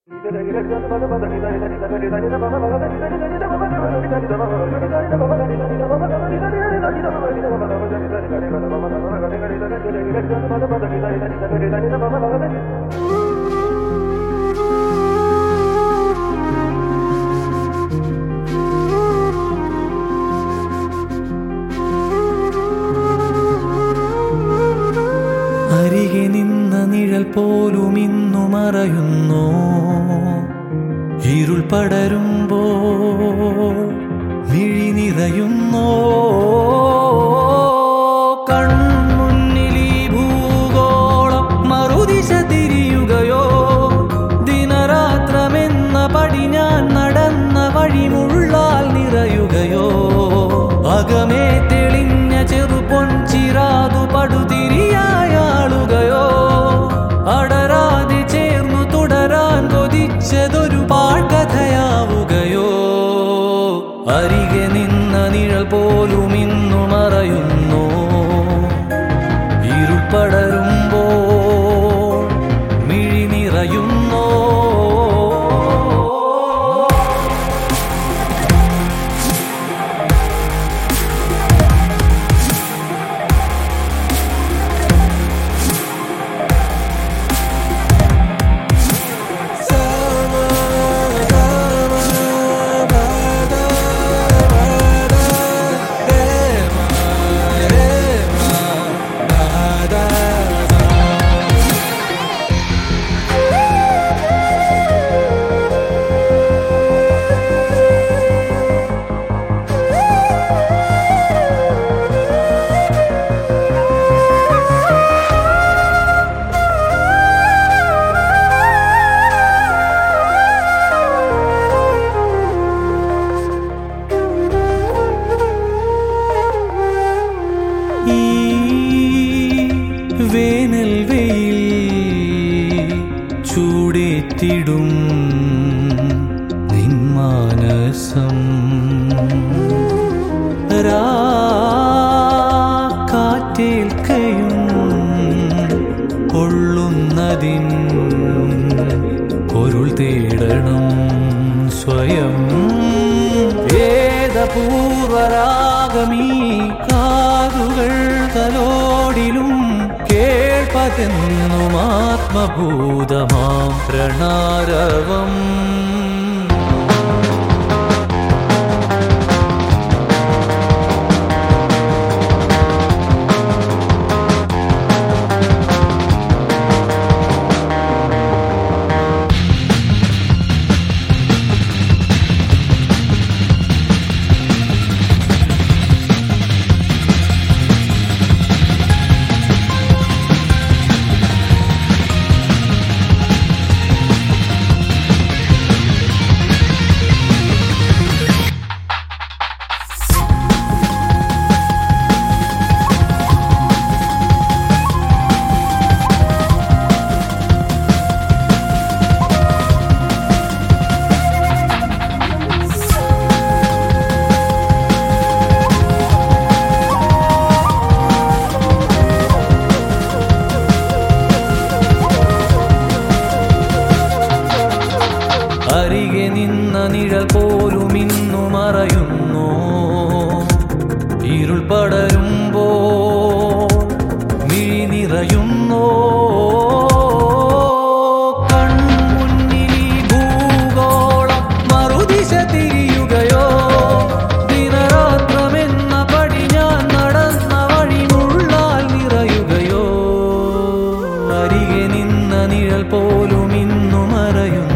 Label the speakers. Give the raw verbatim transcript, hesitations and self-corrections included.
Speaker 1: അരികെ നിന്ന നിഴൽ പോലും ഇന്നു മറയുന്നു. ഇരുൾ പടരുമ്പോൾ മിഴി നിറയുന്നോ. കൺമുന്നിൽ ഈ ഭൂഗോളം മറുദിശ തിരിയുകയോ. ദിനരാത്രമെന്ന പടി ഞാൻ നടന്ന വഴിമുള്ളാൽ നിറയുകയോ. അകമേ തെളിഞ്ഞ ചെറുപൊൻചിറാതു പടുതിരിയായാളുകയോ. അടരാതെ ചേർന്നു തുടരാൻ കൊതിച്ചതൊരു പാഴ്കഥയാവുകയോ. അരികെ നിന്ന നിഴൽ പോലും ഇന്നു മറയുന്നു. ഇരുൾ പടരുമ്പോൾ മിഴി നിറയുന്നോ. വേനൽ വെയിൽ ചൂടേറ്റിടും നിന്മാനസം. കാറ്റേൽക്കയും കൊള്ളുന്നതിൻ പൊരുൾ തേടണം സ്വയം. വേദപൂർവരാഗമീ കാതുകൾ തലോടിലും കേൾപ്പതെന്നും ആത്മഭൂതമാം പ്രണാരവം. അരികെ നിന്ന നിഴൽ പോലും ഇന്നു മറയുന്നു. ഇരുൾ പടരുമ്പോൾ മിഴി നിറയുന്നോ. കൺമുന്നിൽ ഈ ഭൂഗോളം മറുദിശ തിരിയുകയോ. ദിനരാത്രമെന്ന പടി ഞാൻ നടന്ന വഴിമുള്ളാൽ നിറയുകയോ. അരികെ നിന്ന നിഴൽ പോലും ഇന്നു മറയുന്നു.